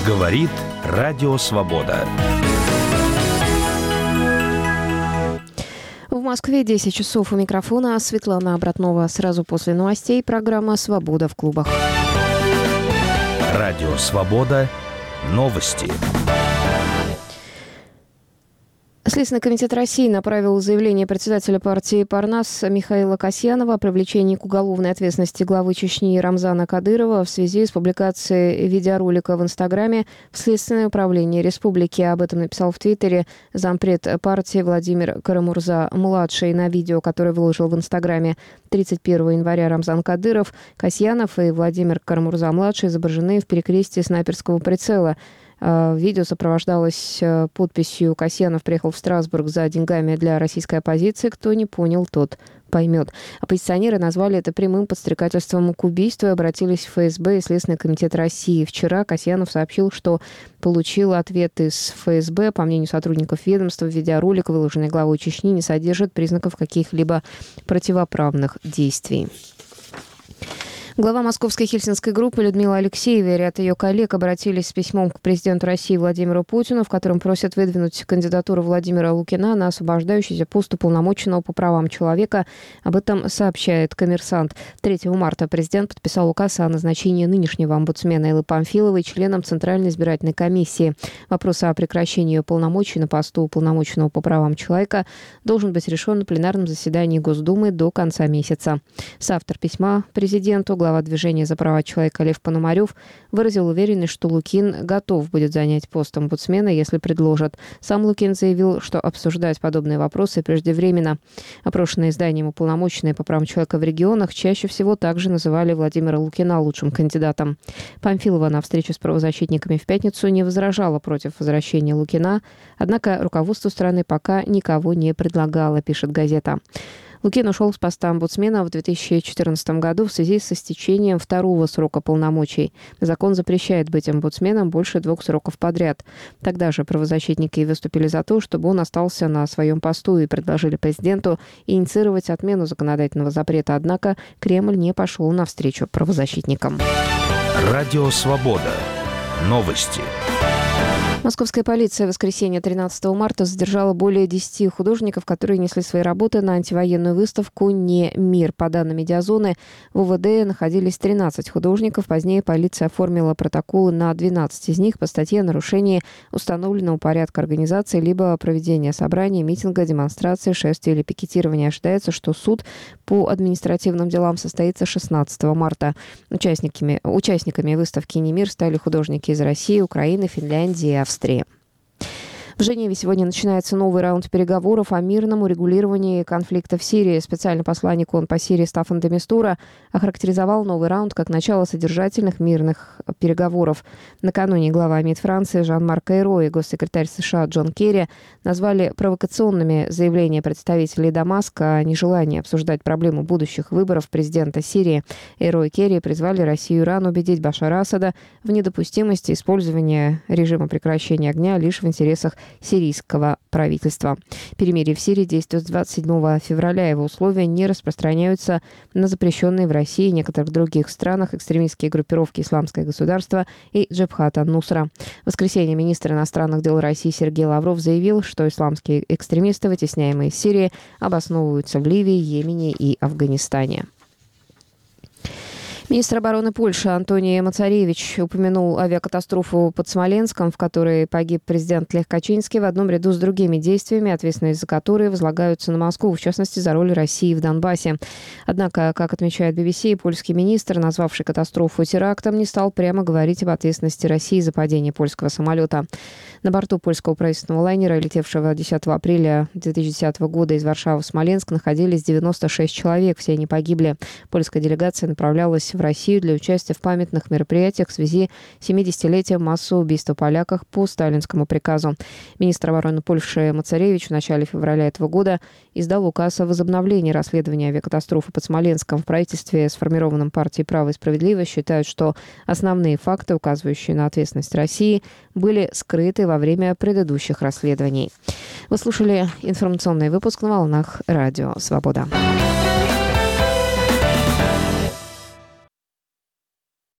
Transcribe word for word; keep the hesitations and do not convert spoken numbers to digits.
Говорит Радио Свобода. В Москве десять часов, у микрофона Светлана Обратнова. Сразу после новостей программа «Свобода в клубах». Радио Свобода. Новости. Следственный комитет России направил заявление председателя партии «Парнас» Михаила Касьянова о привлечении к уголовной ответственности главы Чечни Рамзана Кадырова в связи с публикацией видеоролика в Инстаграме в Следственное управление республики. Об этом написал в Твиттере зампред партии Владимир Карамурза-младший. На видео, которое выложил в Инстаграме тридцать первого января Рамзан Кадыров, Касьянов и Владимир Карамурза-младший изображены в перекрестии снайперского прицела. Видео сопровождалось подписью: «Касьянов приехал в Страсбург за деньгами для российской оппозиции. Кто не понял, тот поймет». Оппозиционеры назвали это прямым подстрекательством к убийству и обратились в эф эс бэ и Следственный комитет России. Вчера Касьянов сообщил, что получил ответ из эф эс бэ. По мнению сотрудников ведомства, видеоролик, выложенный главой Чечни, не содержит признаков каких-либо противоправных действий. Глава московской хельсинской группы Людмила Алексеева и ряд ее коллег обратились с письмом к президенту России Владимиру Путину, в котором просят выдвинуть кандидатуру Владимира Лукина на освобождающийся пост уполномоченного по правам человека. Об этом сообщает «Коммерсант». третьего марта президент подписал указ о назначении нынешнего омбудсмена Эллы Памфиловой членом Центральной избирательной комиссии. Вопрос о прекращении ее полномочий на посту уполномоченного по правам человека должен быть решен на пленарном заседании Госдумы до конца месяца. Соавтор письма президенту, глава движения за права человека Лев Пономарев, выразил уверенность, что Лукин готов будет занять пост омбудсмена, если предложат. Сам Лукин заявил, что обсуждать подобные вопросы преждевременно. Опрошенные изданием уполномоченные по правам человека в регионах чаще всего также называли Владимира Лукина лучшим кандидатом. Памфилова на встрече с правозащитниками в пятницу не возражала против возвращения Лукина, однако руководству страны пока никого не предлагало, пишет газета. Лукин ушел с поста омбудсмена в две тысячи четырнадцатом году в связи с истечением второго срока полномочий. Закон запрещает быть омбудсменом больше двух сроков подряд. Тогда же правозащитники выступили за то, чтобы он остался на своем посту, и предложили президенту инициировать отмену законодательного запрета. Однако Кремль не пошел навстречу правозащитникам. Радио Свобода. Новости. Московская полиция в воскресенье тринадцатого марта задержала более десяти художников, которые несли свои работы на антивоенную выставку «Не мир». По данным медиазоны, в УВД находились тринадцать художников. Позднее полиция оформила протоколы на двенадцать из них по статье о нарушении установленного порядка организации либо проведения собрания, митинга, демонстрации, шествия или пикетирования. Ожидается, что суд по административным делам состоится шестнадцатого марта. Участниками, участниками выставки «Не мир» стали художники из России, Украины, Финляндии и Австрии. В Женеве сегодня начинается новый раунд переговоров о мирном урегулировании конфликта в Сирии. Специальный посланник ООН по Сирии Стаффан де Мистура охарактеризовал новый раунд как начало содержательных мирных переговоров. Накануне глава МИД Франции Жан-Марк Айро и госсекретарь США Джон Керри назвали провокационными заявления представителей Дамаска о нежелании обсуждать проблему будущих выборов президента Сирии. Айро и Керри призвали Россию и Иран убедить Башара Асада в недопустимости использования режима прекращения огня лишь в интересах сирийского правительства. Перемирие в Сирии действует с двадцать седьмого февраля. Его условия не распространяются на запрещенные в России и некоторых других странах экстремистские группировки «Исламское государство» и «Джабхат ан-Нусра». В воскресенье министр иностранных дел России Сергей Лавров заявил, что исламские экстремисты, вытесняемые из Сирии, обосновываются в Ливии, Йемене и Афганистане. Министр обороны Польши Антоний Мацаревич упомянул авиакатастрофу под Смоленском, в которой погиб президент Лех Качинский, в одном ряду с другими действиями, ответственность за которые возлагаются на Москву, в частности, за роль России в Донбассе. Однако, как отмечает би би си, польский министр, назвавший катастрофу терактом, не стал прямо говорить об ответственности России за падение польского самолета. На борту польского правительственного лайнера, летевшего десятого апреля две тысячи десятого года из Варшавы в Смоленск, находились девяносто шесть человек. Все они погибли. Польская делегация направлялась в Россию для участия в памятных мероприятиях в связи с семидесятилетием массового убийства поляков по сталинскому приказу. Министр обороны Польши Мацаревич в начале февраля этого года издал указ о возобновлении расследования авиакатастрофы под Смоленском. В правительстве, сформированном партией «Право и справедливость», считают, что основные факты, указывающие на ответственность России, были скрыты во время предыдущих расследований. Вы слушали информационный выпуск на волнах Радио Свобода.